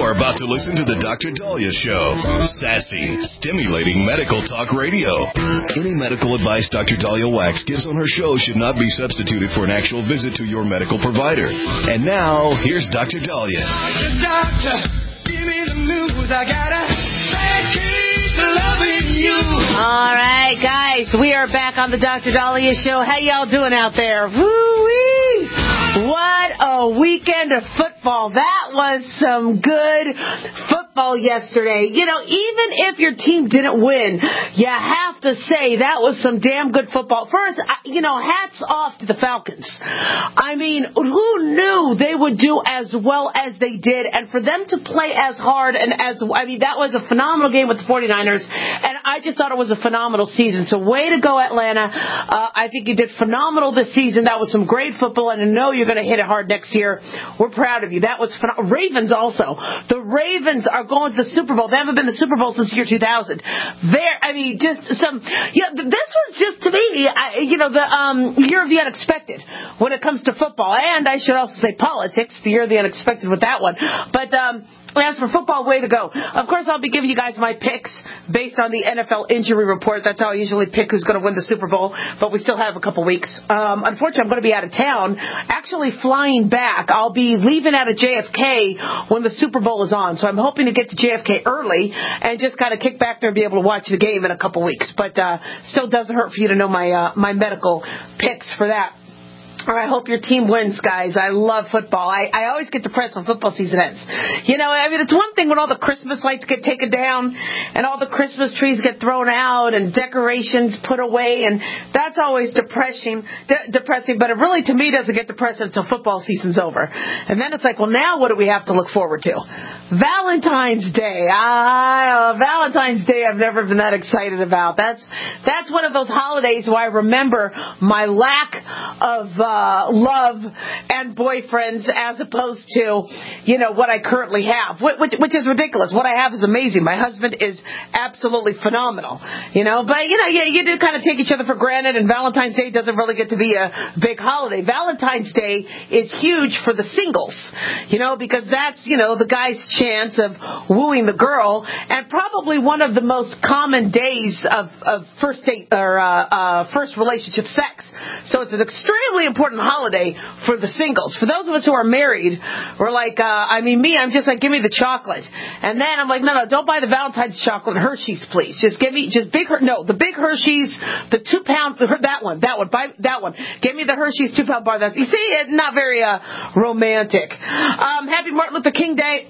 You're about to listen to the Dr. Dahlia Show. Sassy, stimulating medical talk radio. Any medical advice Dr. Dahlia Wax gives on her show should not be substituted for an actual visit to your medical provider. And now, here's Dr. Dahlia. Doctor, give me the news. I got a bad case of loving you. All right, guys, we are back on the Dr. Dahlia Show. How y'all doing out there? Woo-wee! What a weekend of football. That was some good football yesterday. You know, even if your team didn't win, you have to say that was some damn good football. First, hats off to the Falcons. I mean, who knew they would do as well as they did? And for them to play as hard and that was a phenomenal game with the 49ers. And I just thought it was a phenomenal season. So way to go, Atlanta. I think you did phenomenal this season. That was some great football, and I know you're going to hit it hard next year. We're proud of you. That was phenomenal. Ravens also. The Ravens are going to the Super Bowl. They haven't been to the Super Bowl since year 2000. This was just, to me, the year of the unexpected when it comes to football. And I should also say politics, the year of the unexpected with that one. But as for football, way to go. Of course, I'll be giving you guys my picks based on the NFL injury report. That's how I usually pick who's going to win the Super Bowl, but we still have a couple weeks. Unfortunately, I'm going to be out of town, actually flying back. I'll be leaving out of JFK when the Super Bowl is on, so I'm hoping to get to JFK early and just kind of kick back there and be able to watch the game in a couple weeks. But still doesn't hurt for you to know my medical picks for that. I hope your team wins, guys. I love football. I always get depressed when football season ends. It's one thing when all the Christmas lights get taken down and all the Christmas trees get thrown out and decorations put away, and that's always depressing. But it really, to me, doesn't get depressing until football season's over. And then it's like, well, now what do we have to look forward to? Valentine's Day. Valentine's Day I've never been that excited about. That's one of those holidays where I remember my lack of love and boyfriends as opposed to, what I currently have, which is ridiculous. What I have is amazing. My husband is absolutely phenomenal, but you do kind of take each other for granted, and Valentine's Day doesn't really get to be a big holiday. Valentine's Day is huge for the singles, because that's, the guy's chance of wooing the girl, and probably one of the most common days of first date or first relationship sex. So it's an extremely important holiday for the singles. For those of us who are married, we're like, I'm just like, give me the chocolate. And then I'm like, no, don't buy the Valentine's chocolate Hershey's, please. Just give me, the big Hershey's, the 2 pound, that one, buy that one. Give me the Hershey's 2 pound bar. You see, it's not very romantic. Happy Martin Luther King Day.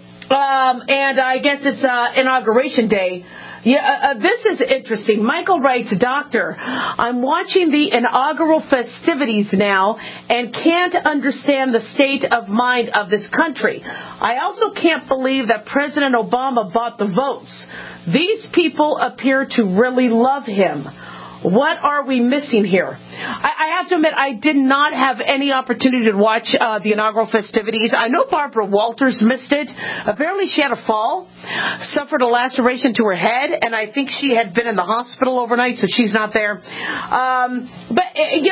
And I guess it's Inauguration Day. Yeah, this is interesting. Michael writes, Doctor, I'm watching the inaugural festivities now and can't understand the state of mind of this country. I also can't believe that President Obama bought the votes. These people appear to really love him. What are we missing here? I have to admit, I did not have any opportunity to watch the inaugural festivities. I know Barbara Walters missed it. Apparently she had a fall, suffered a laceration to her head, and I think she had been in the hospital overnight, so she's not there. But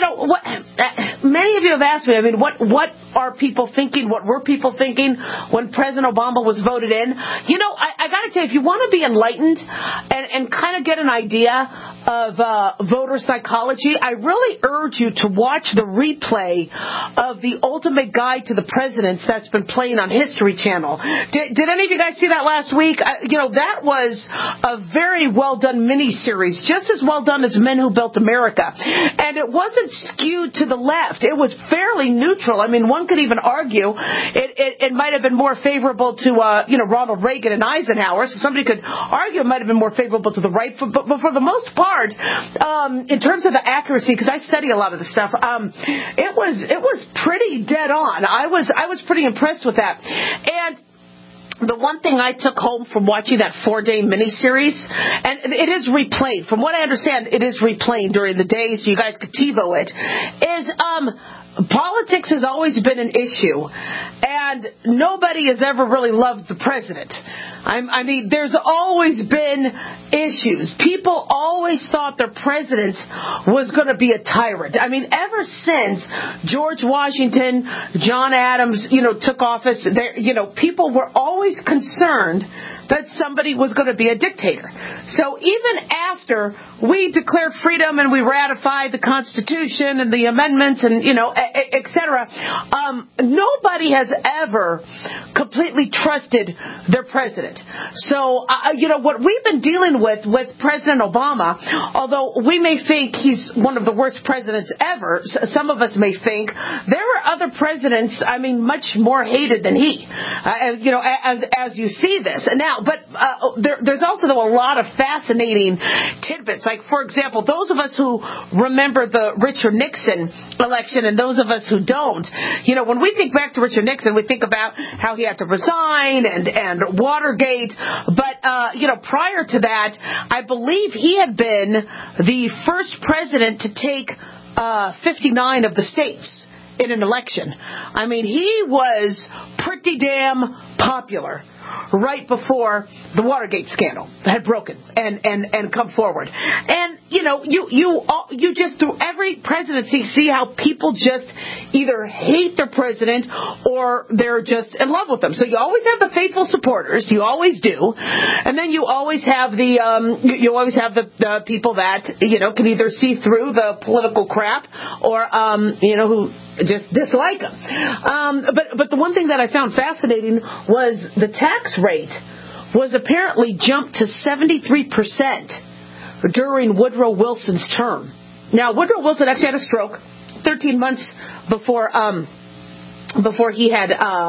many of you have asked me, what are people thinking? What were people thinking when President Obama was voted in? I got to tell you, if you want to be enlightened and kind of get an idea of voter psychology, I really urge you to watch the replay of the Ultimate Guide to the Presidents that's been playing on History Channel. Did any of you guys see that last week? That was a very well done miniseries, just as well done as Men Who Built America. And it wasn't skewed to the left. It was fairly neutral. One could even argue it might have been more favorable to Ronald Reagan and Eisenhower. So somebody could argue it might have been more favorable to the right. But for the most part, in terms of the accuracy, because I study a lot of this stuff, it was pretty dead on. I was pretty impressed with that. And the one thing I took home from watching that 4-day miniseries, and it is replayed, from what I understand, it is replayed during the day, so you guys could TiVo it, is politics has always been an issue, and nobody has ever really loved the president. I mean, there's always been issues. People always thought their president was going to be a tyrant. I mean, ever since George Washington, John Adams, took office, people were always concerned that somebody was going to be a dictator. So even after we declared freedom and we ratified the Constitution and the amendments and, et cetera, nobody has ever completely trusted their president. So, what we've been dealing with President Obama, although we may think he's one of the worst presidents ever, some of us may think, there are other presidents, much more hated than he, as you see this. Now, but there's also, though, a lot of fascinating tidbits. Like, for example, those of us who remember the Richard Nixon election and those of us who don't, when we think back to Richard Nixon, we think about how he had to resign and Watergate. But, prior to that, I believe he had been the first president to take 59 of the states in an election. I mean, he was pretty damn popular right before the Watergate scandal had broken and come forward. And, you just through every presidency see how people just either hate their president or they're just in love with them. So you always have the faithful supporters. You always do. And then you always have the people that, can either see through the political crap or, who just dislike them. But the one thing that I found fascinating was the tax rate was apparently jumped to 73% during Woodrow Wilson's term. Now, Woodrow Wilson actually had a stroke 13 months before he had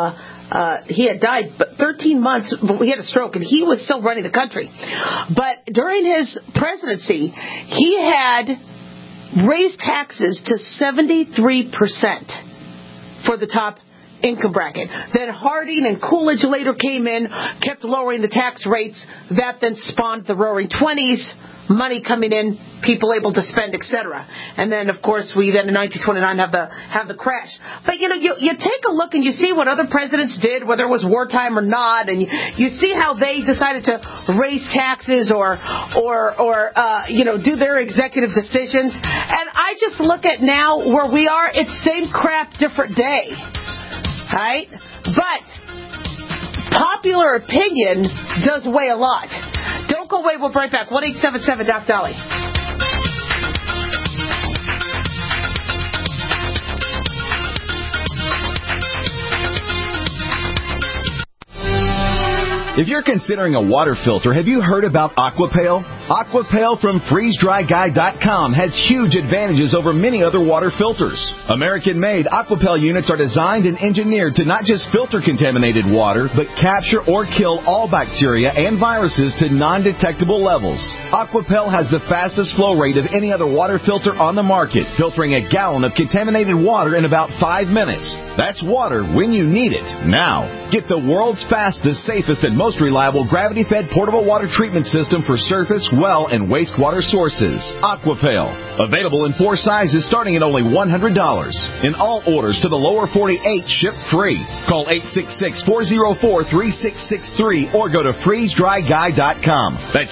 died, but 13 months before he had a stroke, and he was still running the country. But during his presidency, he had raised taxes to 73% for the top income bracket. Then Harding and Coolidge later came in, kept lowering the tax rates. That then spawned the Roaring '20s, money coming in, people able to spend, etc. And then, of course, we then in 1929 have the crash. But you take a look and you see what other presidents did, whether it was wartime or not, and you see how they decided to raise taxes or do their executive decisions. And I just look at now where we are. It's same crap, different day. Right? But popular opinion does weigh a lot. Don't go away. We'll be right back. 1-877-Doc-Dolly. If you're considering a water filter, have you heard about Aquapale? Aquapale from FreezeDryGuy.com has huge advantages over many other water filters. American-made Aquapale units are designed and engineered to not just filter contaminated water, but capture or kill all bacteria and viruses to non-detectable levels. Aquapale has the fastest flow rate of any other water filter on the market, filtering a gallon of contaminated water in about 5 minutes. That's water when you need it, now. Get the world's fastest, safest, and most reliable gravity-fed portable water treatment system for surface, well, and wastewater sources. Aquapale. Available in 4 sizes starting at only $100. In all orders to the lower 48, ship free. Call 866-404-3663 or go to FreezeDryGuy.com. That's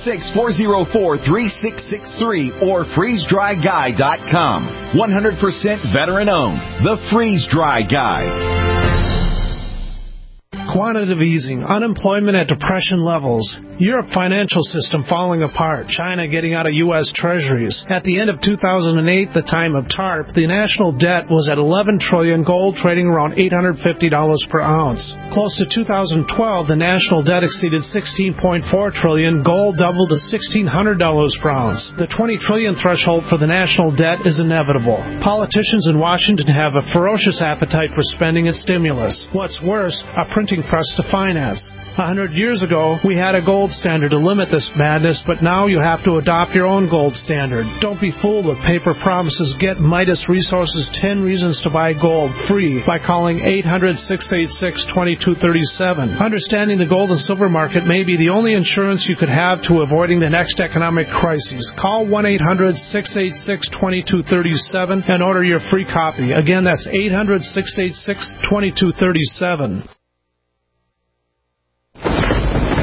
866-404-3663 or FreezeDryGuy.com. 100% veteran-owned. The Freeze Dry Guy. Quantitative easing, unemployment at depression levels, Europe financial system falling apart, China getting out of U.S. treasuries. At the end of 2008, the time of TARP, the national debt was at $11 trillion, gold trading around $850 per ounce. Close to 2012, the national debt exceeded $16.4 trillion, gold doubled to $1,600 per ounce. The $20 trillion threshold for the national debt is inevitable. Politicians in Washington have a ferocious appetite for spending and stimulus. What's worse, a printing press to finance. 100 years ago, we had a gold standard to limit this madness, but now you have to adopt your own gold standard. Don't be fooled with paper promises. Get Midas Resources 10 Reasons to Buy Gold free by calling 800-686-2237. Understanding the gold and silver market may be the only insurance you could have to avoiding the next economic crisis. Call 1-800-686-2237 and order your free copy. Again, that's 800-686-2237.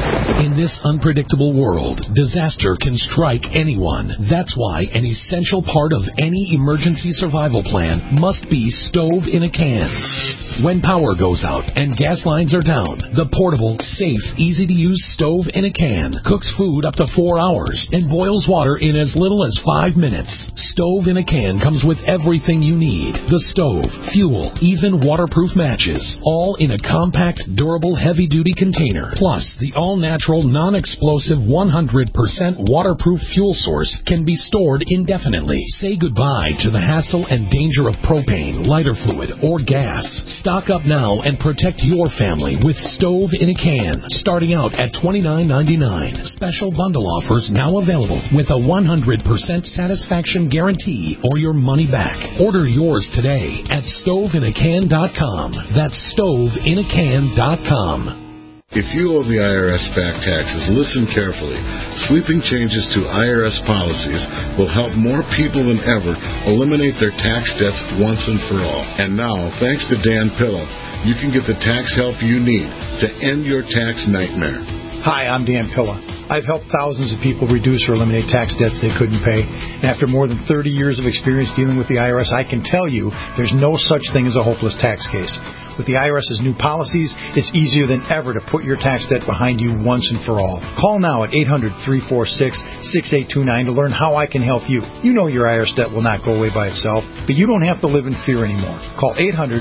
In this unpredictable world, disaster can strike anyone. That's why an essential part of any emergency survival plan must be stove in a can. When power goes out and gas lines are down, the portable, safe, easy-to-use stove in a can cooks food up to 4 hours and boils water in as little as 5 minutes. Stove in a can comes with everything you need. The stove, fuel, even waterproof matches, all in a compact, durable, heavy-duty container. Plus, the all-natural, non-explosive, 100% waterproof fuel source can be stored indefinitely. Say goodbye to the hassle and danger of propane, lighter fluid, or gas. Stock up now and protect your family with stove in a can, starting out at $29.99. Special bundle offers now available with a 100% satisfaction guarantee or your money back. Order yours today at stoveinacan.com. That's stoveinacan.com. If you owe the IRS back taxes, listen carefully. Sweeping changes to IRS policies will help more people than ever eliminate their tax debts once and for all. And now, thanks to Dan Pilla, you can get the tax help you need to end your tax nightmare. Hi, I'm Dan Pilla. I've helped thousands of people reduce or eliminate tax debts they couldn't pay. And after more than 30 years of experience dealing with the IRS, I can tell you there's no such thing as a hopeless tax case. With the IRS's new policies, it's easier than ever to put your tax debt behind you once and for all. Call now at 800-346-6829 to learn how I can help you. You know your IRS debt will not go away by itself, but you don't have to live in fear anymore. Call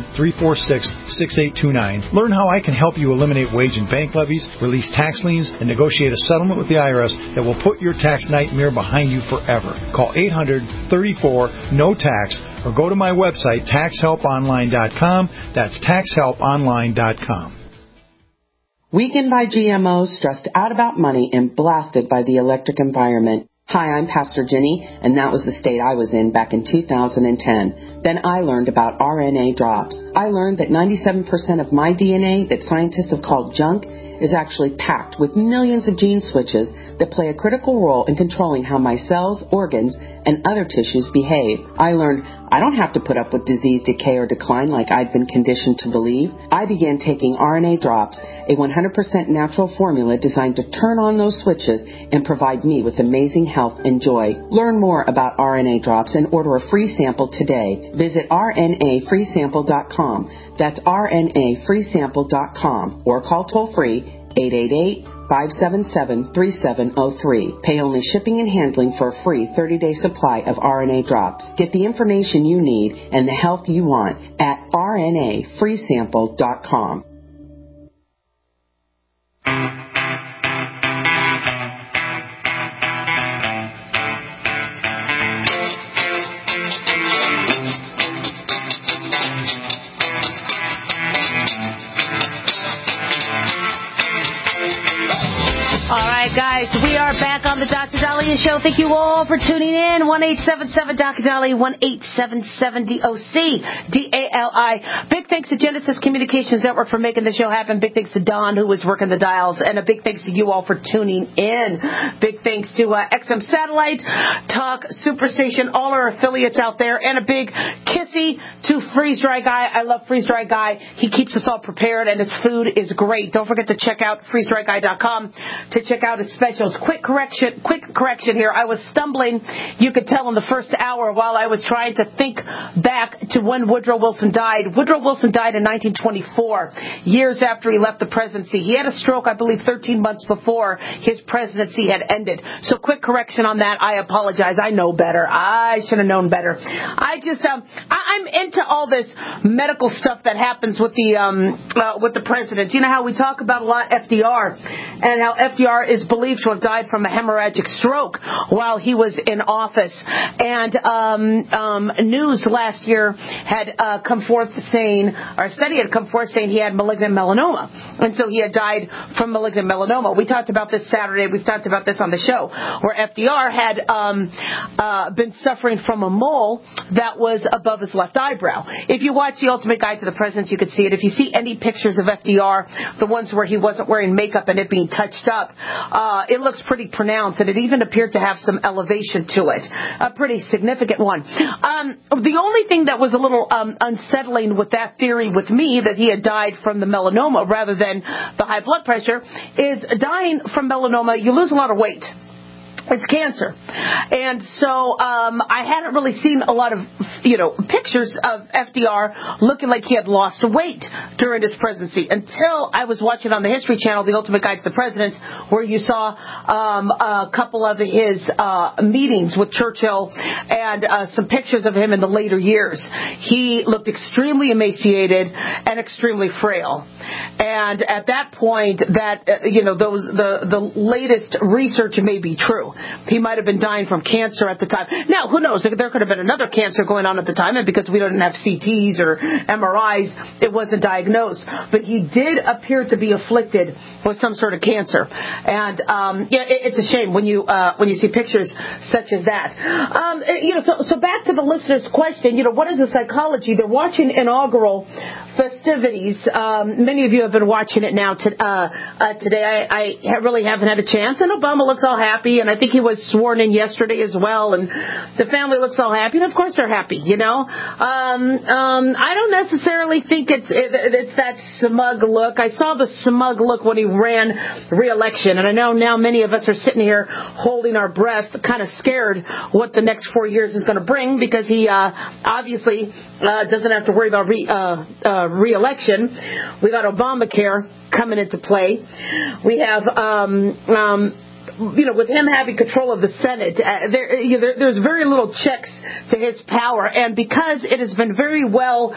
800-346-6829. Learn how I can help you eliminate wage and bank levies, release tax liens, and negotiate a settlement with the IRS that will put your tax nightmare behind you forever. Call 800-34-NO-TAX or go to my website, taxhelponline.com. That's taxhelponline.com. Weakened by GMOs, stressed out about money, and blasted by the electric environment. Hi, I'm Pastor Jenny, and that was the state I was in back in 2010. Then I learned about RNA drops. I learned that 97% of my DNA that scientists have called junk is actually packed with millions of gene switches that play a critical role in controlling how my cells, organs, and other tissues behave. I learned I don't have to put up with disease, decay, or decline like I'd been conditioned to believe. I began taking RNA drops, a 100% natural formula designed to turn on those switches and provide me with amazing health and joy. Learn more about RNA drops and order a free sample today. Visit rnafreesample.com. That's rnafreesample.com or call toll-free 888-577-3703. Pay only shipping and handling for a free 30-day supply of RNA drops. Get the information you need and the health you want at rnafreesample.com. Guys, we are back on the Dr. Daliah Show. Thank you all for tuning in. 1-877-Dr. Daliah, 1-877-DOC-DALI. Big thanks to Genesis Communications Network for making the show happen. Big thanks to Don, who was working the dials. And a big thanks to you all for tuning in. Big thanks to XM Satellite, Talk, Superstation, all our affiliates out there. And a big kissy to Freeze Dry Guy. I love Freeze Dry Guy. He keeps us all prepared, and his food is great. Don't forget to check out freezedryguy.com to check out his specials. Quick correction here. I was stumbling, you could tell, in the first hour while I was trying to think back to when Woodrow Wilson died. Woodrow Wilson died in 1924, years after he left the presidency. He had a stroke, I believe, 13 months before his presidency had ended. So quick correction on that. I apologize. I know better. I should have known better. I'm into all this medical stuff that happens with the presidents. You know how we talk about a lot FDR and how FDR is believed to have died from a hemorrhagic stroke while he was in office. And news last year had come forth saying, or a study had come forth saying he had malignant melanoma. And so he had died from malignant melanoma. We talked about this Saturday. We've talked about this on the show, where FDR had been suffering from a mole that was above his left eyebrow. If you watch The Ultimate Guide to the Presidents, you could see it. If you see any pictures of FDR, the ones where he wasn't wearing makeup and it being touched up, it looks pretty pronounced, and it even appeared to have some elevation to it, a pretty significant one. The only thing that was a little unsettling with that theory with me, that he had died from the melanoma rather than the high blood pressure, is dying from melanoma, you lose a lot of weight. It's cancer. And so I hadn't really seen a lot of, pictures of FDR looking like he had lost weight during his presidency until I was watching on the History Channel, The Ultimate Guide to the President, where you saw a couple of his meetings with Churchill and some pictures of him in the later years. He looked extremely emaciated and extremely frail. And at that point, that the latest research may be true. He might have been dying from cancer at the time. Now, who knows? There could have been another cancer going on at the time, and because we didn't have CTs or MRIs, it wasn't diagnosed. But he did appear to be afflicted with some sort of cancer. And it's a shame when you see pictures such as that. So back to the listener's question. What is the psychology? They're watching inaugural festivities. Many of you have been watching it now today. I really haven't had a chance. And Obama looks all happy, and I think he was sworn in yesterday as well, and the family looks all happy, and of course they're happy, I don't necessarily think it's that smug look. I saw the smug look when he ran re-election, and I know now many of us are sitting here holding our breath, kind of scared what the next 4 years is going to bring, because he obviously doesn't have to worry about re-election. We got Obamacare coming into play. We have with him having control of the Senate, there's very little checks to his power. And because it has been very well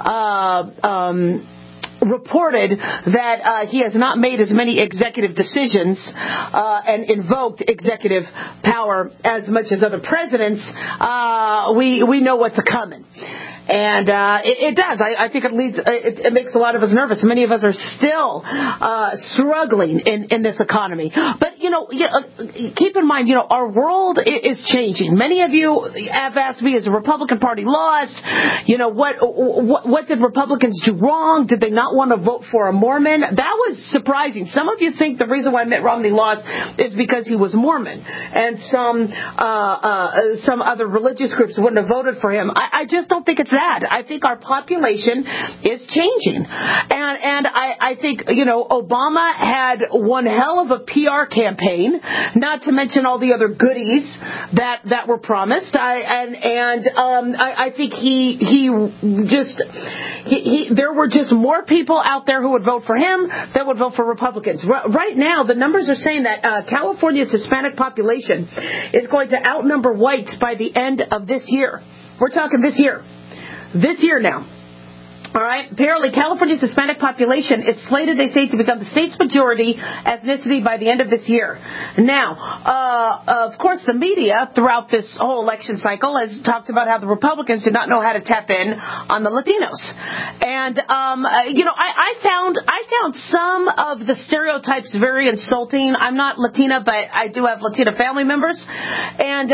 reported that he has not made as many executive decisions and invoked executive power as much as other presidents, we know what's coming. And it does. I think it makes a lot of us nervous. Many of us are still struggling in this economy. But keep in mind, our world is changing. Many of you have asked me, is the Republican Party lost? What did Republicans do wrong? Did they not want to vote for a Mormon? That was surprising. Some of you think the reason why Mitt Romney lost is because he was Mormon, and some other religious groups wouldn't have voted for him. I just don't think it's that. I think our population is changing. And I think, Obama had one hell of a PR campaign, not to mention all the other goodies that were promised. I think there were just more people out there who would vote for him than would vote for Republicans. Right now, the numbers are saying that California's Hispanic population is going to outnumber whites by the end of this year. We're talking this year. This year now. All right. Apparently, California's Hispanic population is slated, they say, to become the state's majority ethnicity by the end of this year. Now, of course, the media throughout this whole election cycle has talked about how the Republicans did not know how to tap in on the Latinos. And, I found some of the stereotypes very insulting. I'm not Latina, but I do have Latina family members. And,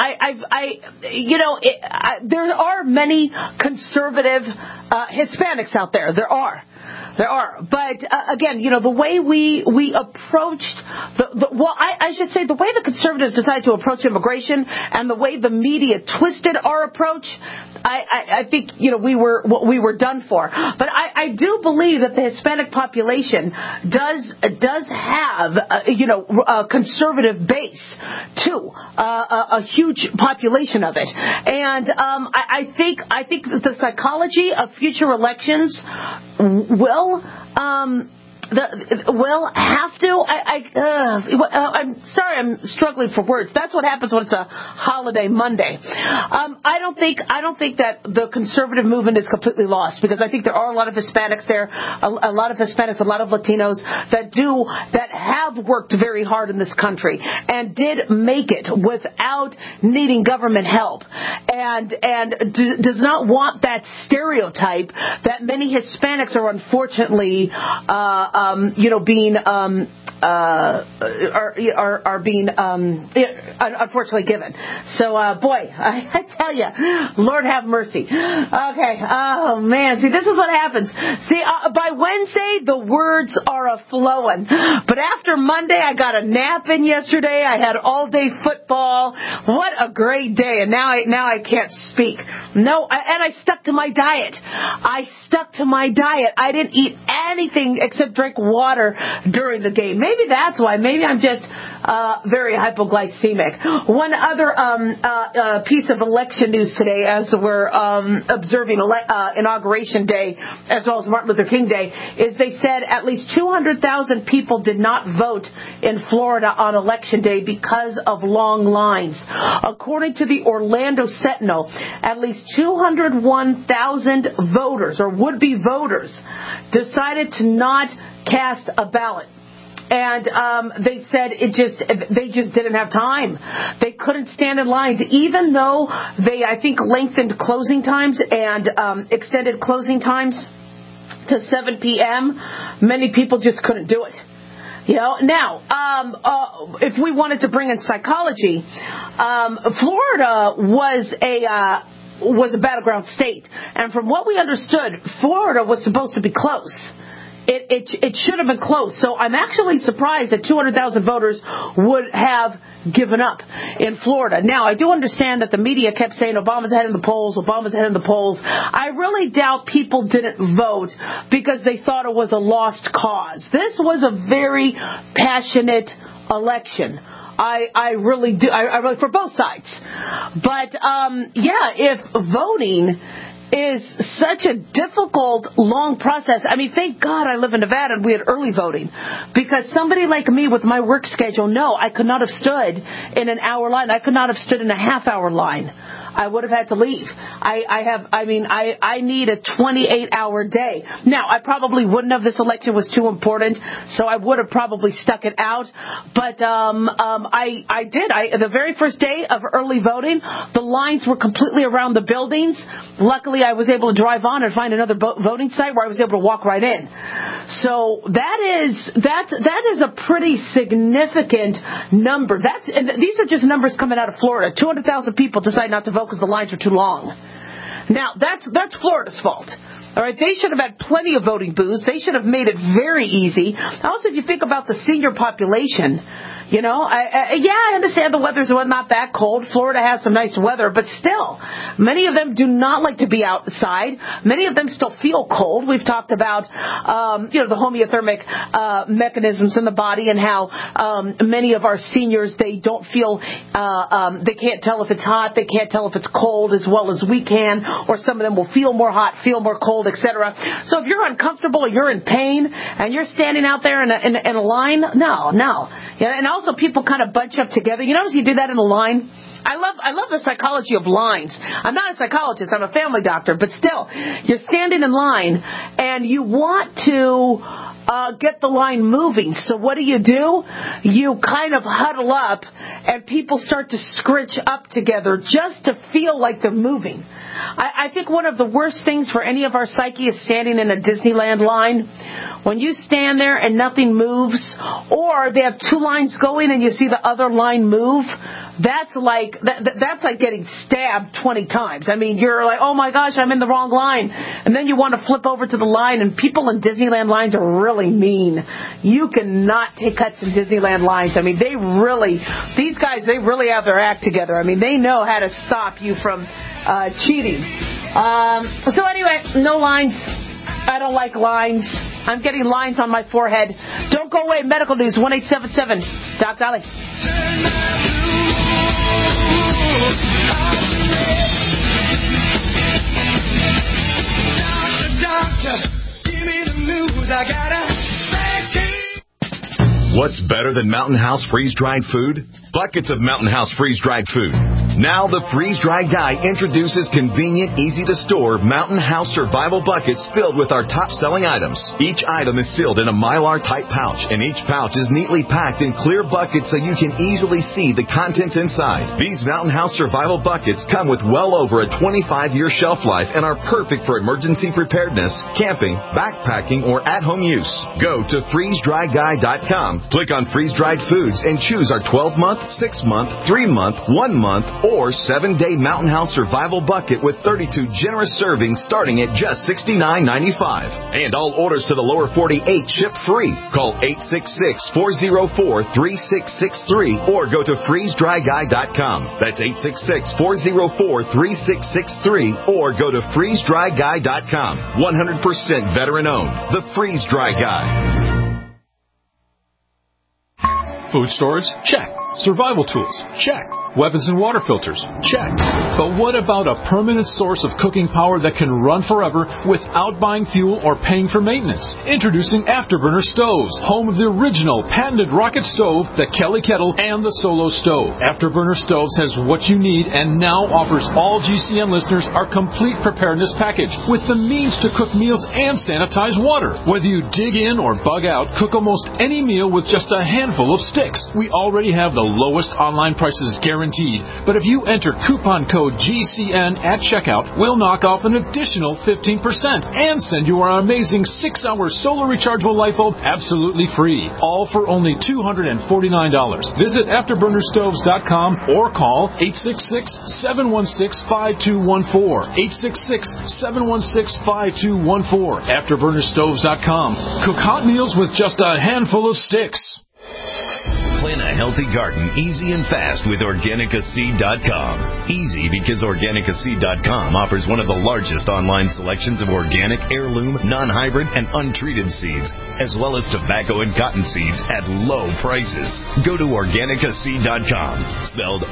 there are many conservative Hispanics out there. There are. But, again, the way we approached I should say the way the conservatives decided to approach immigration and the way the media twisted our approach, I think, we were done for. But I do believe that the Hispanic population does have, a conservative base too, a huge population of it. And, I think that the psychology of future elections will have to. I'm sorry, I'm struggling for words. That's what happens when it's a holiday Monday. I don't think that the conservative movement is completely lost, because I think there are a lot of Hispanics there, a lot of Hispanics, a lot of Latinos that have worked very hard in this country and did make it without needing government help, and does not want that stereotype that many Hispanics are unfortunately being are being unfortunately given. So, boy, I tell you, Lord have mercy. Okay, oh man, see, this is what happens. See, by Wednesday, the words are a-flowing. But after Monday, I got a nap in yesterday. I had all-day football. What a great day. And now I can't speak. No, and I stuck to my diet. I didn't eat anything except drink water during the game. Maybe that's why. Maybe I'm just very hypoglycemic. One other piece of election news today, as we're observing Inauguration Day as well as Martin Luther King Day, is they said at least 200,000 people did not vote in Florida on Election Day because of long lines. According to the Orlando Sentinel, at least 201,000 voters or would-be voters decided to not cast a ballot. And they said they just didn't have time. They couldn't stand in lines, even though they, I think, lengthened closing times and extended closing times to 7 p.m. Many people just couldn't do it. You know, now, if we wanted to bring in psychology, Florida was a battleground state, and from what we understood, Florida was supposed to be close. It should have been close. So I'm actually surprised that 200,000 voters would have given up in Florida. Now, I do understand that the media kept saying Obama's ahead in the polls, Obama's ahead in the polls. I really doubt people didn't vote because they thought it was a lost cause. This was a very passionate election. I really do. I really, for both sides. But, if voting is such a difficult, long process. I mean, thank God I live in Nevada and we had early voting, because somebody like me with my work schedule, no, I could not have stood in an hour line. I could not have stood in a half-hour line. I would have had to leave. I need a 28-hour day. Now, I probably wouldn't have. This election was too important, so I would have probably stuck it out. But I did. The very first day of early voting, the lines were completely around the buildings. Luckily, I was able to drive on and find another voting site where I was able to walk right in. So that is a pretty significant number. And these are just numbers coming out of Florida. 200,000 people decide not to vote because the lines are too long. Now, that's Florida's fault. All right, they should have had plenty of voting booths. They should have made it very easy. Also, if you think about the senior population, you know, I understand the weather's not that cold. Florida has some nice weather, but still, many of them do not like to be outside. Many of them still feel cold. We've talked about, the homeothermic mechanisms in the body and how many of our seniors, they don't feel, they can't tell if it's hot, they can't tell if it's cold as well as we can, or some of them will feel more hot, feel more cold, etc. So if you're uncomfortable or you're in pain and you're standing out there in a line, no. Yeah, and also people kind of bunch up together. You notice you do that in a line? I love the psychology of lines. I'm not a psychologist, I'm a family doctor, but still, you're standing in line and you want to get the line moving. So what do? You kind of huddle up and people start to scritch up together just to feel like they're moving. I think one of the worst things for any of our psyche is standing in a Disneyland line. When you stand there and nothing moves, or they have two lines going and you see the other line move, that's like getting stabbed 20 times. I mean, you're like, oh my gosh, I'm in the wrong line. And then you want to flip over to the line, and people in Disneyland lines are really mean. You cannot take cuts in Disneyland lines. I mean, these guys really have their act together. I mean, they know how to stop you from cheating. So anyway, no lines. I don't like lines. I'm getting lines on my forehead. Don't go away. Medical News, 1-877 Doc Dolly. Doctor, give me the news. I got a What's better than Mountain House freeze-dried food? buckets of Mountain House freeze-dried food. Now the freeze-dried guy introduces convenient, easy-to-store Mountain House survival buckets filled with our top-selling items. Each item is sealed in a Mylar-type pouch, and each pouch is neatly packed in clear buckets so you can easily see the contents inside. These Mountain House survival buckets come with well over a 25-year shelf life and are perfect for emergency preparedness, camping, backpacking, or at-home use. Go to freezedryguy.com, click on freeze-dried foods, and choose our 12-month, 6-month, 3-month, 1-month, or 7-day Mountain House survival bucket with 32 generous servings starting at just $69.95. And all orders to the lower 48 ship free. Call 866-404-3663 or go to freezedryguy.com. That's 866-404-3663 or go to freezedryguy.com. 100% veteran owned. The Freeze Dry Guy. Food storage? Check. Survival tools? Check. Weapons and water filters? Check. But what about a permanent source of cooking power that can run forever without buying fuel or paying for maintenance? Introducing Afterburner Stoves, home of the original patented rocket stove, the Kelly Kettle, and the Solo Stove. Afterburner Stoves has what you need and now offers all GCN listeners our complete preparedness package with the means to cook meals and sanitize water. Whether you dig in or bug out, cook almost any meal with just a handful of sticks. We already have the lowest online prices guaranteed. But if you enter coupon code GCN at checkout, we'll knock off an additional 15% and send you our amazing 6-hour solar rechargeable light bulb absolutely free. All for only $249. Visit AfterburnerStoves.com or call 866-716-5214. 866-716-5214. AfterburnerStoves.com. Cook hot meals with just a handful of sticks. Plan a healthy garden easy and fast with OrganicaSeed.com. Easy because OrganicaSeed.com offers one of the largest online selections of organic, heirloom, non-hybrid, and untreated seeds, as well as tobacco and cotton seeds at low prices. Go to OrganicaSeed.com, spelled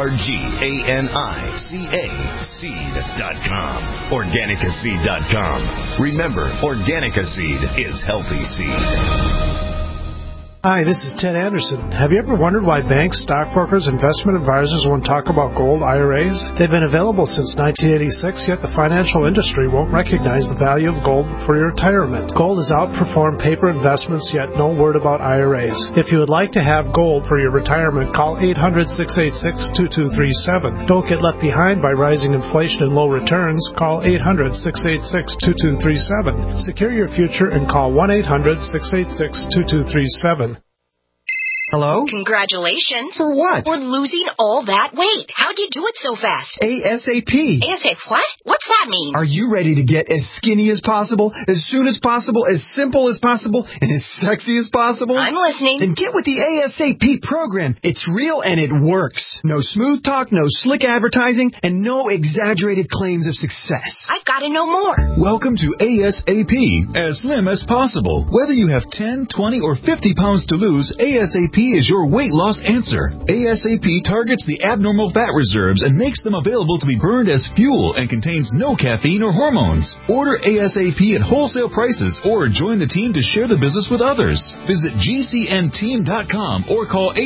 ORGANICA seed.com. OrganicaSeed.com. Remember, Organica Seed is healthy seed. Hi, this is Ted Anderson. Have you ever wondered why banks, stockbrokers, investment advisors won't talk about gold IRAs? They've been available since 1986, yet the financial industry won't recognize the value of gold for your retirement. Gold has outperformed paper investments, yet no word about IRAs. If you would like to have gold for your retirement, call 800-686-2237. Don't get left behind by rising inflation and low returns. Call 800-686-2237. Secure your future and call 1-800-686-2237. Hello? Congratulations. For what? For losing all that weight. How'd you do it so fast? ASAP. ASAP what? What's that mean? Are you ready to get as skinny as possible, as soon as possible, as simple as possible, and as sexy as possible? I'm listening. Then get with the ASAP program. It's real and it works. No smooth talk, no slick advertising, and no exaggerated claims of success. I've got to know more. Welcome to ASAP, as slim as possible. Whether you have 10, 20, or 50 pounds to lose, ASAP is your weight loss answer. ASAP targets the abnormal fat reserves and makes them available to be burned as fuel and contains no caffeine or hormones. Order ASAP at wholesale prices or join the team to share the business with others. Visit GCNteam.com or call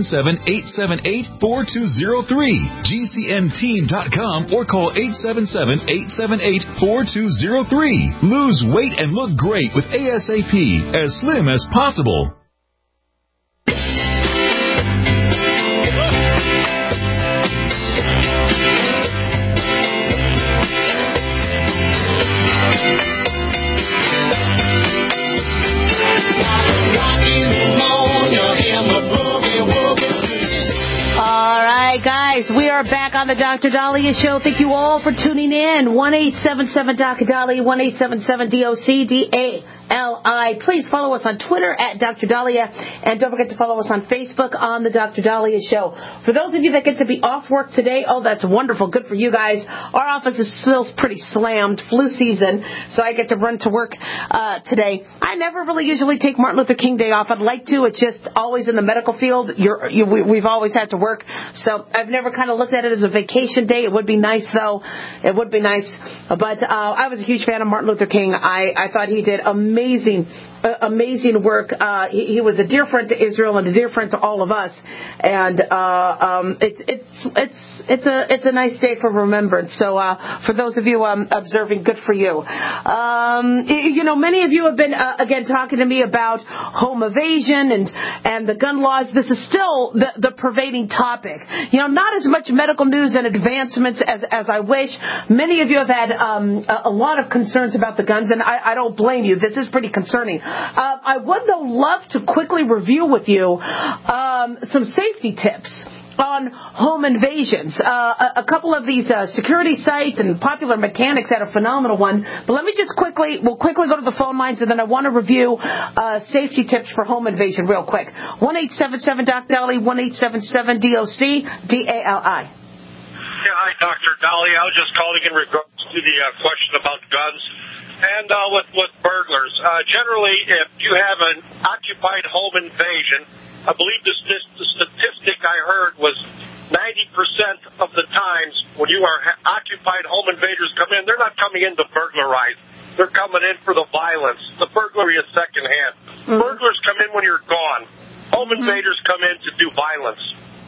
877-878-4203. GCNteam.com or call 877-878-4203. Lose weight and look great with ASAP, as slim as possible. Guys, we are back on the Dr. Dahlia Show. Thank you all for tuning in. 1-877-Dr. Dahlia, 1-877-DOC-DALI. Please follow us on Twitter at Dr. Dahlia, and don't forget to follow us on Facebook on the Dr. Dahlia Show. For those of you that get to be off work today, oh, that's wonderful. Good for you guys. Our office is still pretty slammed, flu season, so I get to run to work today. I never really usually take Martin Luther King Day off. I'd like to. It's just always in the medical field. We've always had to work, so I've never kind of looked at it as a vacation day. It would be nice, though. It would be nice. But I was a huge fan of Martin Luther King. I thought he did amazing amazing work. He was a dear friend to Israel and a dear friend to all of us. And it's a nice day for remembrance. So for those of you observing, good for you. Many of you have been again talking to me about home evasion and the gun laws. This is still the pervading topic. Not as much medical news and advancements as I wish. Many of you have had a lot of concerns about the guns, and I don't blame you. This is pretty concerning. I would, though, love to quickly review with you some safety tips on home invasions. A couple of these security sites and Popular Mechanics had a phenomenal one. But let me just we'll quickly go to the phone lines, and then I want to review safety tips for home invasion real quick. 1-877-DOC-DALI, 1-877-DOC-DALI. Yeah, hi, Dr. Dolly. I was just calling in regards to the question about guns and with burglars. Generally, if you have an occupied home invasion, I believe the statistic I heard was 90% of the times when you are occupied, home invaders come in, they're not coming in to burglarize. They're coming in for the violence. The burglary is secondhand. Mm-hmm. Burglars come in when you're gone. Home invaders come in to do violence.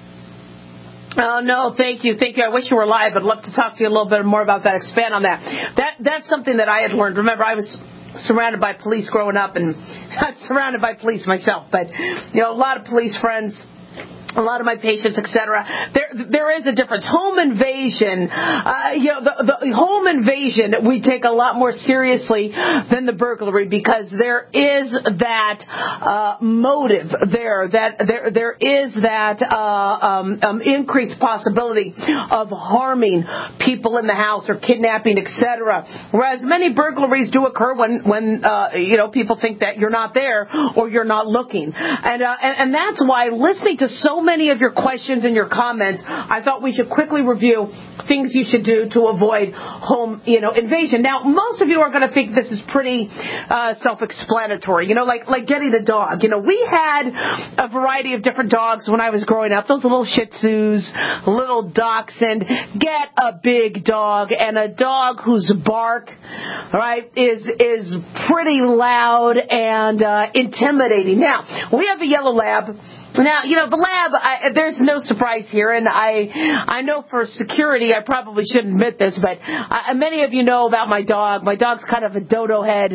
Oh, no, thank you. I wish you were live. I'd love to talk to you a little bit more about that, expand on that. That's something that I had learned. Remember, I was surrounded by police growing up, and not surrounded by police myself, but, a lot of police friends, a lot of my patients, etc. There is a difference. Home invasion, the home invasion we take a lot more seriously than the burglary, because there is that motive there, that there is that increased possibility of harming people in the house or kidnapping, etc. Whereas many burglaries do occur when people think that you're not there or you're not looking, and that's why listening to so many of your questions and your comments, I thought we should quickly review things you should do to avoid home, invasion. Now, most of you are going to think this is pretty self-explanatory, like getting a dog. We had a variety of different dogs when I was growing up, those little Shih Tzus, little Dachshund. Get a big dog, and a dog whose bark, right, is pretty loud and intimidating. Now, we have a yellow lab. Now, the lab, there's no surprise here, and I know for security, I probably shouldn't admit this, but many of you know about my dog. My dog's kind of a dodo head.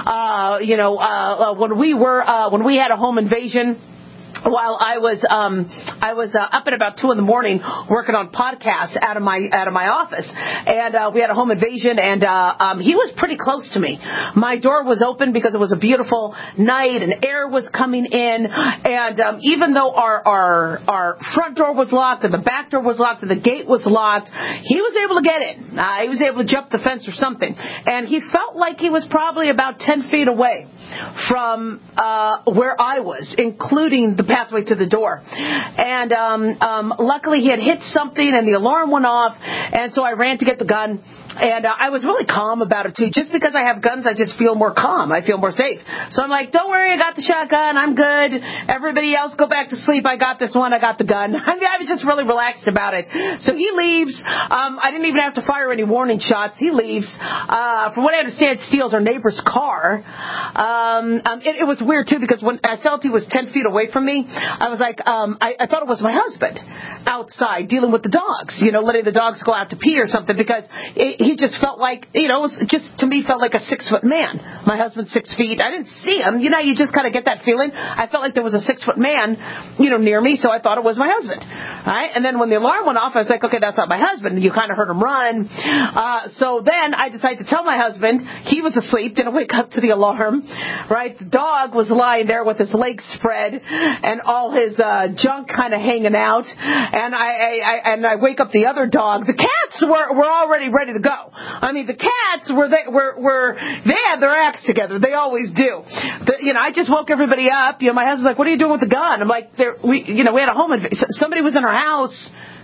When we had a home invasion, while I was up at about 2 a.m. working on podcasts out of my office, and we had a home invasion, and he was pretty close to me. My door was open because it was a beautiful night and air was coming in, and even though our front door was locked and the back door was locked and the gate was locked, he was able to get in. He was able to jump the fence or something, and he felt like he was probably about 10 feet away from where I was, including the pathway to the door. And luckily he had hit something and the alarm went off, and so I ran to get the gun. And I was really calm about it, too. Just because I have guns, I just feel more calm. I feel more safe. So I'm like, don't worry, I got the shotgun. I'm good. Everybody else, go back to sleep. I got this one. I got the gun. I was just really relaxed about it. So he leaves. I didn't even have to fire any warning shots. He leaves. From what I understand, steals our neighbor's car. It was weird, too, because when I felt he was 10 feet away from me, I was like, I thought it was my husband outside dealing with the dogs, letting the dogs go out to pee or something, because he just felt like, it was just, to me, felt like a 6-foot man. My husband's 6 feet. I didn't see him. You just kind of get that feeling. I felt like there was a 6-foot man, near me, so I thought it was my husband. All right? And then when the alarm went off, I was like, okay, that's not my husband. And you kind of heard him run. So then I decided to tell my husband. He was asleep, didn't wake up to the alarm. Right? The dog was lying there with his legs spread and all his junk kind of hanging out. And I wake up the other dog. The cats were already ready to go. I mean, the cats they had their acts together. They always do. I just woke everybody up. My husband's like, "What are you doing with the gun?" I'm like, we had a home invasion. Somebody was in our house.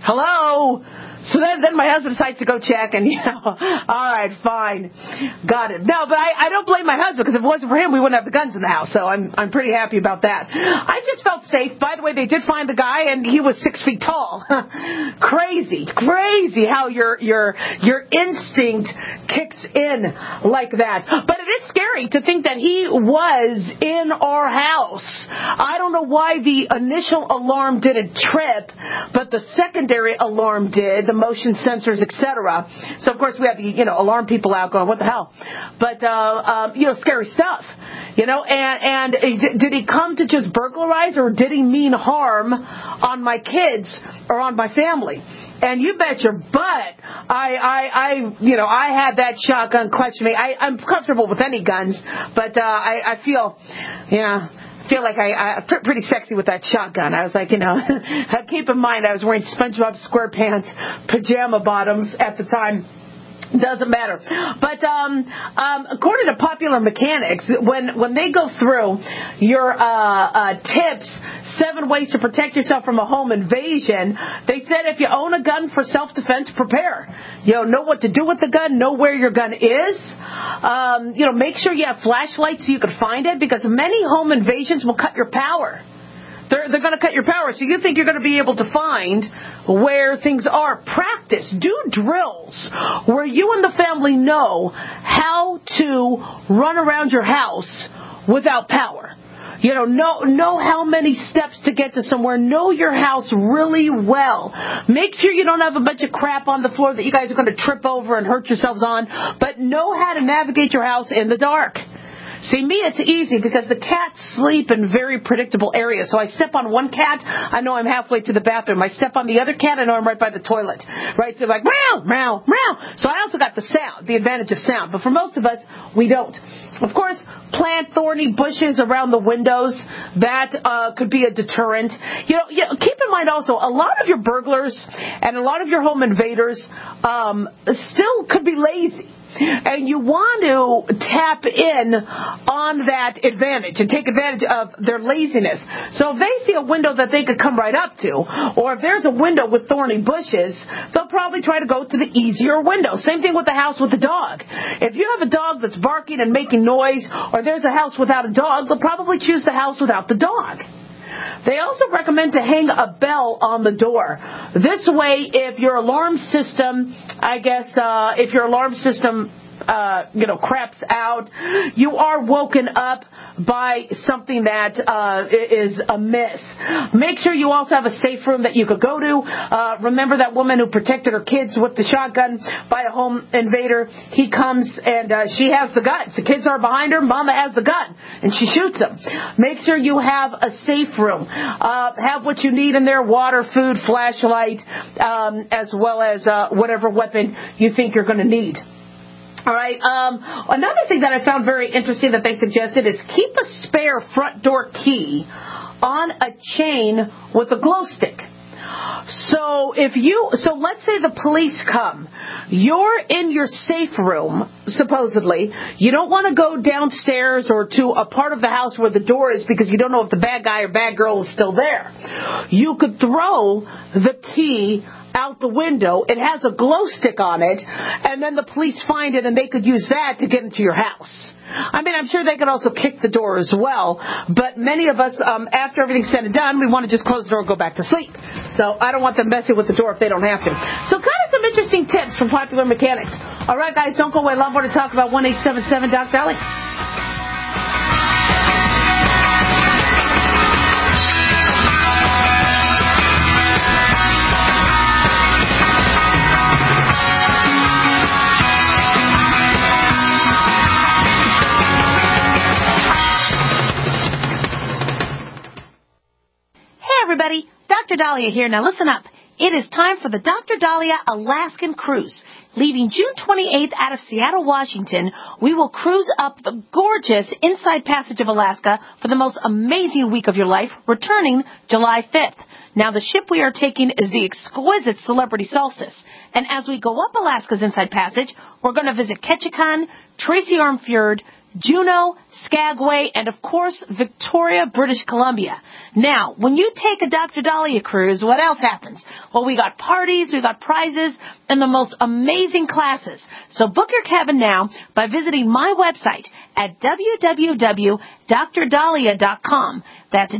Hello? So then my husband decides to go check, and, all right, fine. Got it. No, but I don't blame my husband, because if it wasn't for him, we wouldn't have the guns in the house. So I'm pretty happy about that. I just felt safe. By the way, they did find the guy, and he was 6 feet tall. Crazy how your instinct kicks in like that. But it is scary to think that he was in our house. I don't know why the initial alarm didn't trip, but the secondary alarm did. The motion sensors, etc. So of course we have the alarm people out going, what the hell? But scary stuff. And did he come to just burglarize, or did he mean harm on my kids or on my family? And you bet your butt, I had that shotgun clutched me. I'm comfortable with any guns, but I feel like I pretty sexy with that shotgun. I was like, keep in mind I was wearing SpongeBob SquarePants pajama bottoms at the time. Doesn't matter. But according to Popular Mechanics, when they go through your tips, 7 ways to protect yourself from a home invasion, they said if you own a gun for self-defense, prepare. Know what to do with the gun, know where your gun is. Make sure you have flashlights so you can find it, because many home invasions will cut your power. They're going to cut your power, so you think you're going to be able to find where things are. Practice. Do drills where you and the family know how to run around your house without power. Know how many steps to get to somewhere. Know your house really well. Make sure you don't have a bunch of crap on the floor that you guys are going to trip over and hurt yourselves on, but know how to navigate your house in the dark. See, me, it's easy because the cats sleep in very predictable areas. So I step on one cat, I know I'm halfway to the bathroom. I step on the other cat, I know I'm right by the toilet. Right? So like, meow, meow, meow. So I also got the sound, the advantage of sound. But for most of us, we don't. Of course, plant thorny bushes around the windows. That could be a deterrent. Keep in mind also, a lot of your burglars and a lot of your home invaders still could be lazy. And you want to tap in on that advantage and take advantage of their laziness. So if they see a window that they could come right up to, or if there's a window with thorny bushes, they'll probably try to go to the easier window. Same thing with the house with the dog. If you have a dog that's barking and making noise, or there's a house without a dog, they'll probably choose the house without the dog. They also recommend to hang a bell on the door. This way, if your alarm system, craps out, you are woken up by something that is amiss. Make sure you also have a safe room that you could go to. Remember that woman who protected her kids with the shotgun by a home invader? He comes and she has the gun. The kids are behind her. Mama has the gun and she shoots them. Make sure you have a safe room. Have what you need in there: water, food, flashlight, as well as whatever weapon you think you're going to need. All right. Another thing that I found very interesting that they suggested is keep a spare front door key on a chain with a glow stick. So let's say the police come. You're in your safe room, supposedly. You don't want to go downstairs or to a part of the house where the door is because you don't know if the bad guy or bad girl is still there. You could throw the key out the window. It has a glow stick on it, and then the police find it and they could use that to get into your house. I mean, I'm sure they could also kick the door as well, but many of us, after everything's said and done, we want to just close the door and go back to sleep. So I don't want them messing with the door if they don't have to. So kind of some interesting tips from Popular Mechanics. All right, guys, don't go away. A lot more to talk about. 1-877-DOC-VALLEY. Everybody, Dr. Dahlia here. Now listen up. It is time for the Dr. Dahlia Alaskan Cruise. Leaving June 28th out of Seattle, Washington, we will cruise up the gorgeous Inside Passage of Alaska for the most amazing week of your life, returning July 5th. Now, the ship we are taking is the exquisite Celebrity Solstice. And as we go up Alaska's Inside Passage, we're going to visit Ketchikan, Tracy Arm Fjord, Juneau, Skagway, and of course, Victoria, British Columbia. Now, when you take a Dr. Dahlia cruise, what else happens? Well, we got parties, we got prizes, and the most amazing classes. So book your cabin now by visiting my website at www.drdahlia.com. That's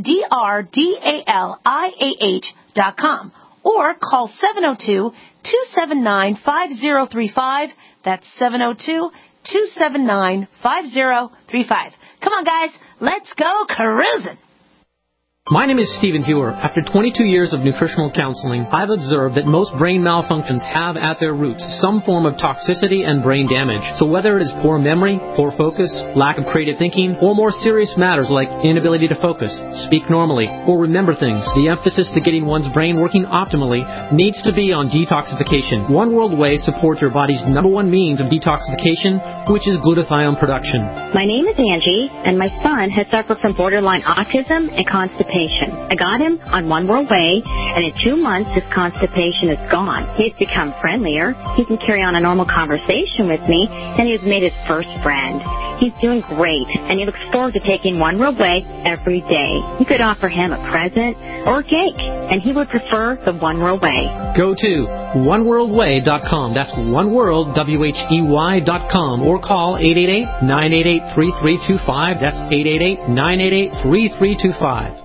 DRDALIAH.com. Or call 702-279-5035. That's 702-279-5035. Come on, guys. Let's go cruising. My name is Stephen Hewer. After 22 years of nutritional counseling, I've observed that most brain malfunctions have at their roots some form of toxicity and brain damage. So whether it is poor memory, poor focus, lack of creative thinking, or more serious matters like inability to focus, speak normally, or remember things, the emphasis to getting one's brain working optimally needs to be on detoxification. One World Whey supports your body's number one means of detoxification, which is glutathione production. My name is Angie, and my son has suffered from borderline autism and constipation. I got him on One World Whey, and in 2 months, his constipation is gone. He's become friendlier. He can carry on a normal conversation with me, and he's made his first friend. He's doing great, and he looks forward to taking One World Whey every day. You could offer him a present or a cake, and he would prefer the One World Whey. Go to oneworldwhey.com. That's oneworld, WHEY.com, or call 888-988-3325. That's 888-988-3325.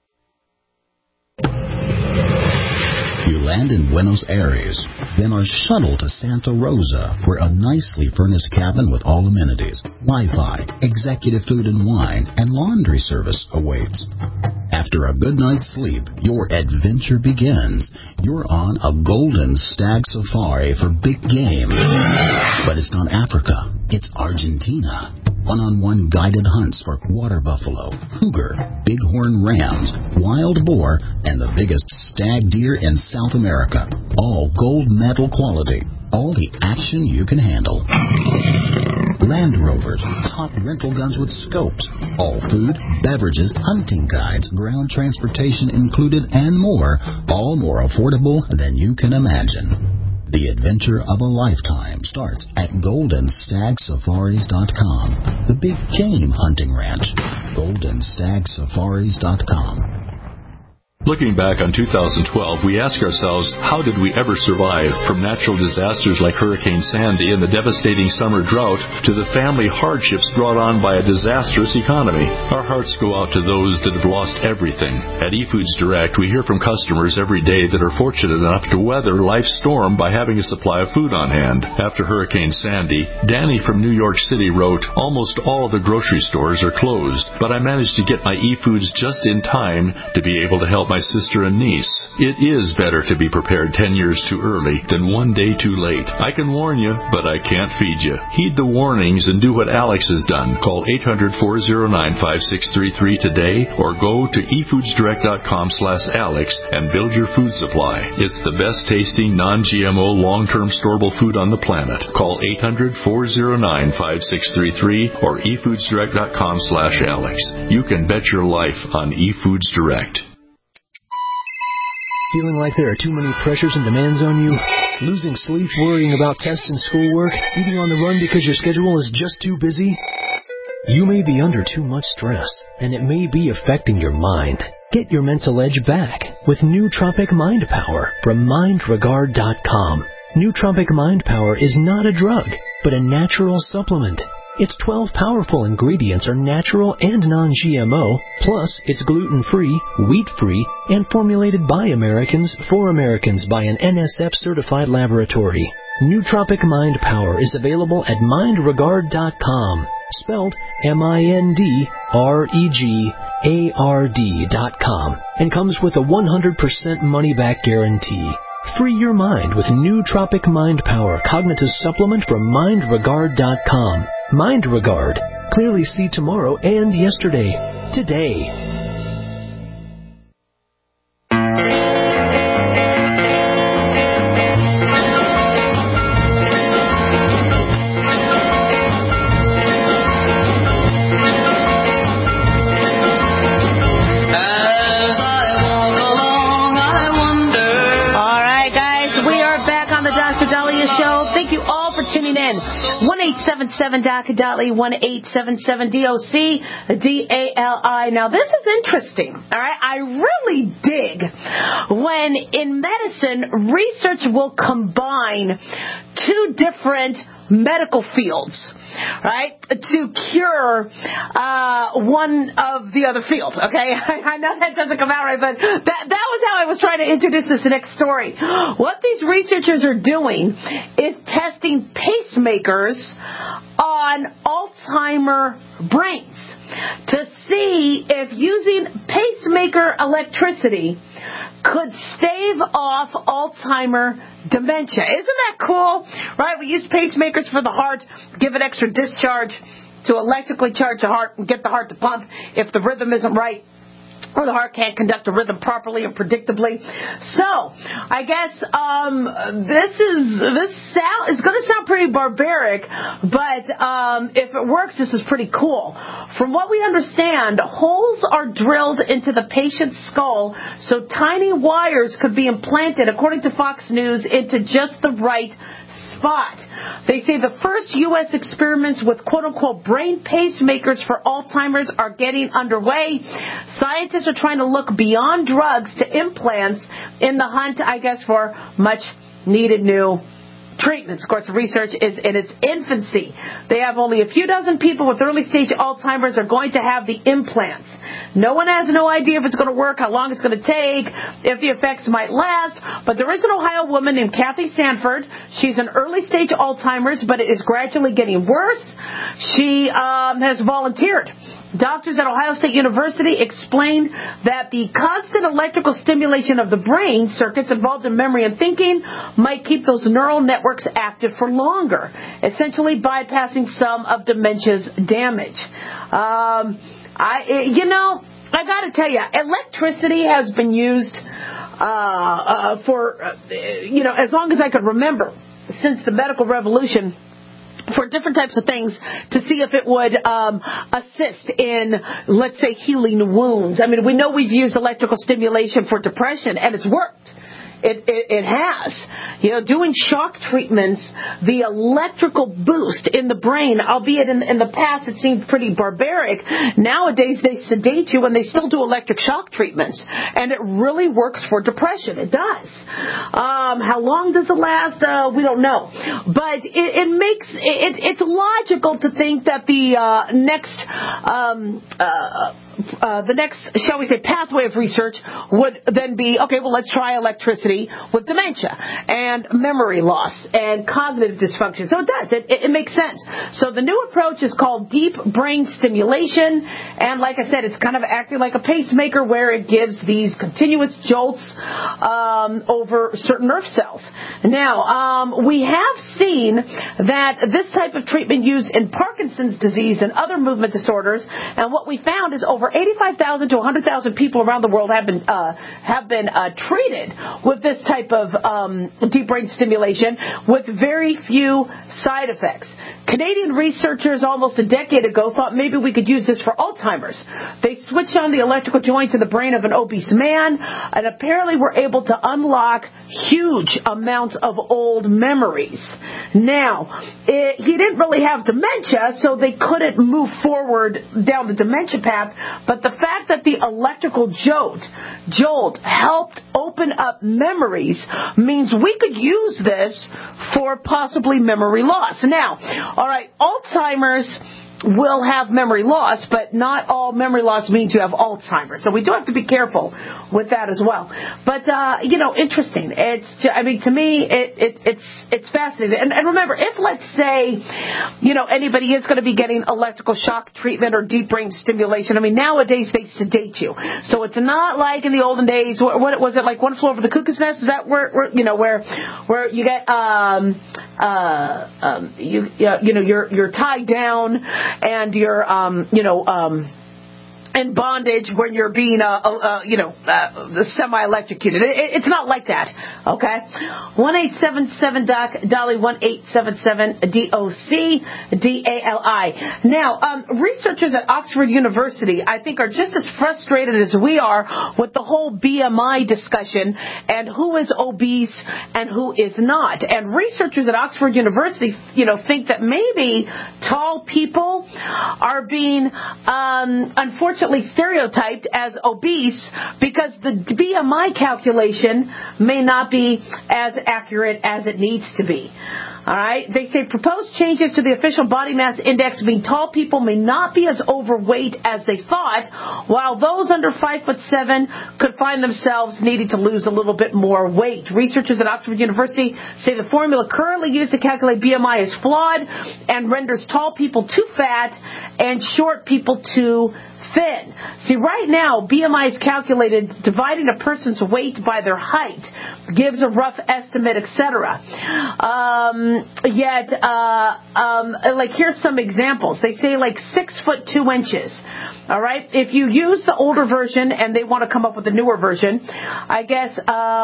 You land in Buenos Aires, then are shuttled to Santa Rosa, where a nicely furnished cabin with all amenities, Wi-Fi, executive food and wine, and laundry service awaits. After a good night's sleep, your adventure begins. You're on a Golden Stag Safari for big game. But it's not Africa, it's Argentina. One-on-one guided hunts for water buffalo, cougar, bighorn rams, wild boar, and the biggest stag deer in South America. All gold medal quality. All the action you can handle. Land Rovers, top rental guns with scopes. All food, beverages, hunting guides, ground transportation included, and more. All more affordable than you can imagine. The adventure of a lifetime starts at GoldenStagSafaris.com. The big game hunting ranch. GoldenStagSafaris.com. Looking back on 2012, we ask ourselves, how did we ever survive? From natural disasters like Hurricane Sandy and the devastating summer drought to the family hardships brought on by a disastrous economy. Our hearts go out to those that have lost everything. At eFoods Direct, we hear from customers every day that are fortunate enough to weather life's storm by having a supply of food on hand. After Hurricane Sandy, Danny from New York City wrote, almost all of the grocery stores are closed, but I managed to get my eFoods just in time to be able to help my sister and niece. It is better to be prepared 10 years too early than 1 day too late. I can warn you, but I can't feed you. Heed the warnings and do what Alex has done. Call 800-409-5633 today or go to efoodsdirect.com/Alex and build your food supply. It's the best tasting, non-GMO, long-term storable food on the planet. Call 800-409-5633 or efoodsdirect.com/Alex. You can bet your life on eFoods Direct. Feeling like there are too many pressures and demands on you? Losing sleep, worrying about tests and schoolwork? Eating on the run because your schedule is just too busy? You may be under too much stress, and it may be affecting your mind. Get your mental edge back with Nootropic Mind Power from MindRegard.com. Nootropic Mind Power is not a drug, but a natural supplement. Its 12 powerful ingredients are natural and non-GMO, plus it's gluten-free, wheat-free, and formulated by Americans for Americans by an NSF-certified laboratory. Nootropic Mind Power is available at MindRegard.com, spelled MindRegard.com, and comes with a 100% money-back guarantee. Free your mind with Nootropic Mind Power Cognitive Supplement from MindRegard.com. MindRegard. Clearly see tomorrow and yesterday. Today. Tuning in. in. 1-877-DOC-DALI, 1-877-DOC-DALI. Now, this is interesting, all right? I really dig when in medicine, research will combine two different medical fields, right, to cure one of the other field, okay? I know that doesn't come out right, but that was how I was trying to introduce this next story. What these researchers are doing is testing pacemakers on Alzheimer brains to see if using pacemaker electricity could stave off Alzheimer dementia. Isn't that cool? Right? We use pacemakers for the heart, give it extra discharge to electrically charge the heart and get the heart to pump if the rhythm isn't right, or the heart can't conduct a rhythm properly and predictably. So, I guess this is going to sound pretty barbaric, but if it works, this is pretty cool. From what we understand, holes are drilled into the patient's skull so tiny wires could be implanted, according to Fox News, into just the right spot. They say the first U.S. experiments with quote-unquote brain pacemakers for Alzheimer's are getting underway. Scientists are trying to look beyond drugs to implants in the hunt, I guess, for much-needed new treatments. Of course, the research is in its infancy. They have only a few dozen people with early-stage Alzheimer's are going to have the implants. No one has no idea if it's going to work, how long it's going to take, if the effects might last. But there is an Ohio woman named Kathy Sanford. She's an early-stage Alzheimer's, but it is gradually getting worse. She has volunteered. Doctors at Ohio State University explained that the constant electrical stimulation of the brain circuits involved in memory and thinking might keep those neural networks active for longer, essentially bypassing some of dementia's damage. I got to tell you, electricity has been used for, as long as I could remember, since the medical revolution, for different types of things to see if it would assist in, let's say, healing wounds. I mean, we know we've used electrical stimulation for depression, and it's worked. It has. Doing shock treatments, the electrical boost in the brain, albeit in the past it seemed pretty barbaric, nowadays they sedate you and they still do electric shock treatments. And it really works for depression. It does. How long does it last? We don't know. But it's logical to think that the next, shall we say, pathway of research would then be, okay, well, let's try electricity with dementia and memory loss and cognitive dysfunction. So it does. It makes sense. So the new approach is called deep brain stimulation. And like I said, it's kind of acting like a pacemaker where it gives these continuous jolts over certain nerve cells. Now, we have seen that this type of treatment used in Parkinson's disease and other movement disorders. And what we found is over 85,000 to 100,000 people around the world have been treated with this type of deep brain stimulation with very few side effects. Canadian researchers almost a decade ago thought maybe we could use this for Alzheimer's. They switched on the electrical joints in the brain of an obese man and apparently were able to unlock huge amounts of old memories. Now, he didn't really have dementia, so they couldn't move forward down the dementia path, but the fact that the electrical jolt helped open up memories means we could use this for possibly memory loss. Now, all right, Alzheimer's will have memory loss, but not all memory loss means you have Alzheimer's. So we do have to be careful with that as well. But, interesting. To me, it's fascinating. And remember, if, let's say, anybody is going to be getting electrical shock treatment or deep brain stimulation, nowadays they sedate you. So it's not like in the olden days, what was it, like One Flew Over the Cuckoo's Nest? Is that where you get, you're tied down and you're, in bondage when you're being, semi-electrocuted. It's not like that, okay? 1-877-DOC-DALI, 1-877-DOC-DALI. Now, researchers at Oxford University, I think, are just as frustrated as we are with the whole BMI discussion and who is obese and who is not. And researchers at Oxford University, think that maybe tall people are being unfortunately stereotyped as obese because the BMI calculation may not be as accurate as it needs to be. All right. They say proposed changes to the official body mass index mean tall people may not be as overweight as they thought, while those under 5'7" could find themselves needing to lose a little bit more weight. Researchers at Oxford University say the formula currently used to calculate BMI is flawed and renders tall people too fat and short people too thin. See, right now, BMI is calculated dividing a person's weight by their height, gives a rough estimate, etc. Here's some examples. They say 6 foot 2 inches. All right. If you use the older version and they want to come up with a newer version, I guess,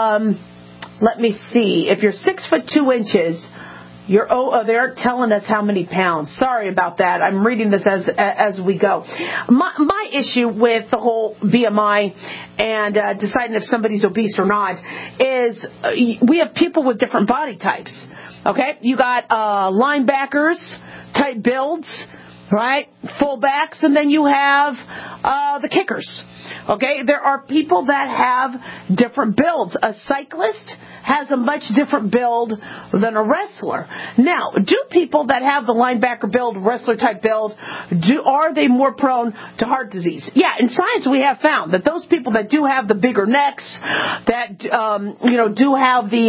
let me see. If you're 6 foot 2 inches, they aren't telling us how many pounds. Sorry about that. I'm reading this as we go. My issue with the whole BMI and deciding if somebody's obese or not is we have people with different body types. Okay, you got linebackers type builds, right? Fullbacks, and then you have the kickers. Okay, there are people that have different builds. A cyclist has a much different build than a wrestler. Now, do people that have the linebacker build, wrestler type build, are they more prone to heart disease? Yeah, in science we have found that those people that do have the bigger necks, that do have the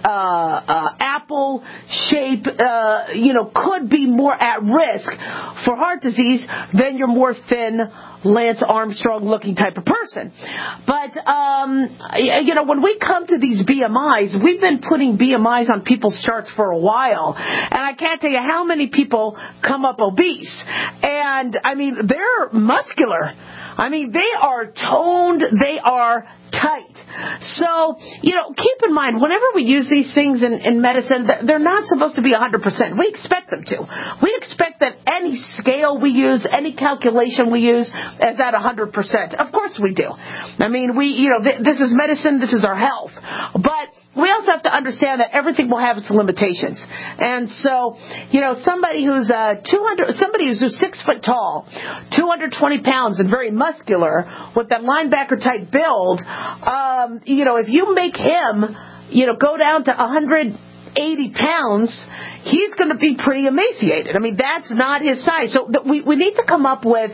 apple shape, could be more at risk for heart disease than your more thin Lance Armstrong looking type of person. But, when we come to these BMIs, we've been putting BMIs on people's charts for a while. And I can't tell you how many people come up obese. And, they're muscular. They are toned. They are tight. So, keep in mind, whenever we use these things in medicine, they're not supposed to be 100%. We expect them to. We expect that any scale we use, any calculation we use is at 100%. Of course we do. This is medicine, this is our health. But we also have to understand that everything will have its limitations. And so, somebody who's 6 foot tall, 220 pounds and very muscular with that linebacker type build, if you make him, go down to 180 pounds, he's going to be pretty emaciated. That's not his size. So we need to come up with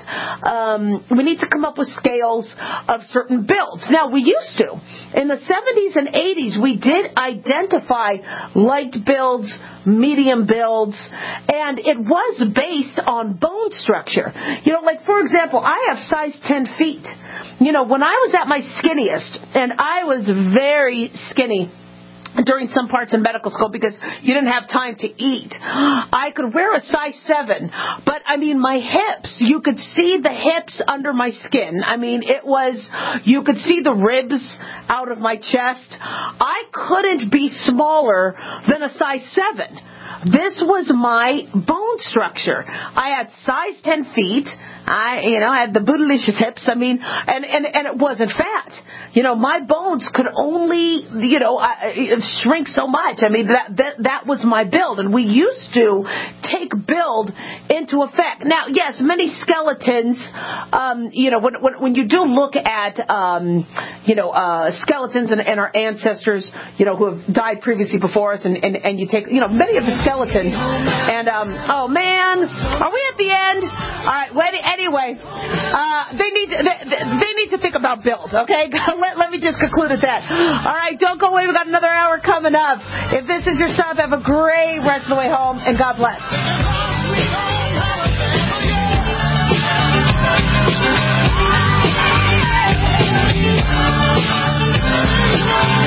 scales of certain builds. Now, we used to. In the 70s and 80s, we did identify light builds, medium builds, and it was based on bone structure. For example, I have size 10 feet. When I was at my skinniest, and I was very skinny during some parts in medical school because you didn't have time to eat, I could wear a size 7, but my hips, you could see the hips under my skin. You could see the ribs out of my chest. I couldn't be smaller than a size 7. This was my bone structure. I had size 10 feet. I had the bootylicious hips. And it wasn't fat. My bones could only, shrink so much. That was my build. And we used to take build into effect. Now, yes, many skeletons, when you do look at, skeletons and our ancestors, who have died previously before us, and you take, many of the skeletons, and, oh man, are we at the end? All right, anyway, they need to think about build, okay? Let me just conclude at that. All right, don't go away. We've got another hour coming up. If this is your stop, have a great rest of the way home, and God bless.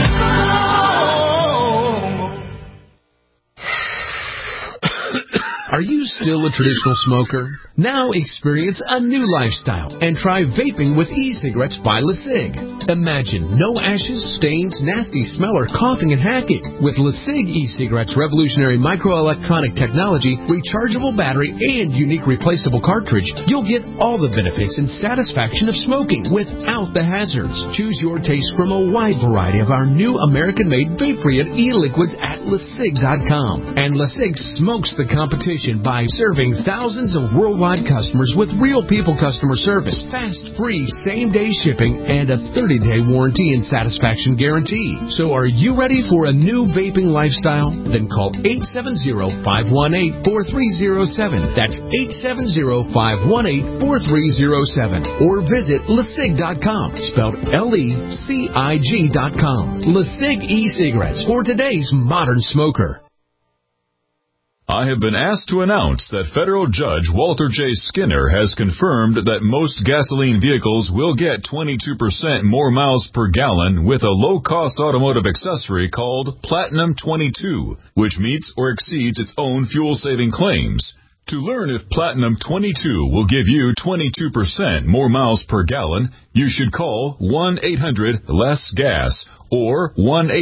Are Are you still a traditional smoker? Now experience a new lifestyle and try vaping with e-cigarettes by LeSig. Imagine no ashes, stains, nasty smell, or coughing and hacking. With LeSig e-cigarettes' revolutionary microelectronic technology, rechargeable battery, and unique replaceable cartridge, you'll get all the benefits and satisfaction of smoking without the hazards. Choose your taste from a wide variety of our new American-made vape-free e-liquids at LeSig.com. And LeSig smokes the competition by serving thousands of worldwide customers with real people customer service, fast, free, same-day shipping, and a 30-day warranty and satisfaction guarantee. So are you ready for a new vaping lifestyle? Then call 870-518-4307. That's 870-518-4307. Or visit LeSig.com, spelled LECIG.com. LeSig e-cigarettes for today's modern smoker. I have been asked to announce that federal judge Walter J. Skinner has confirmed that most gasoline vehicles will get 22% more miles per gallon with a low-cost automotive accessory called Platinum 22, which meets or exceeds its own fuel-saving claims. To learn if Platinum 22 will give you 22% more miles per gallon, you should call 1-800-LESS-GAS or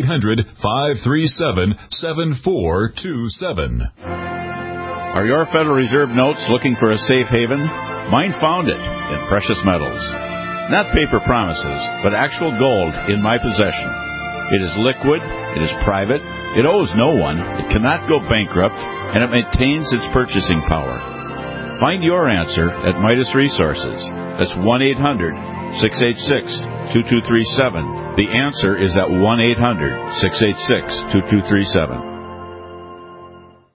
1-800-537-7427. Are your Federal Reserve notes looking for a safe haven? Mine found it in precious metals. Not paper promises, but actual gold in my possession. It is liquid, it is private, it owes no one, it cannot go bankrupt, and it maintains its purchasing power. Find your answer at Midas Resources. That's 1-800-686-2237. The answer is at 1-800-686-2237.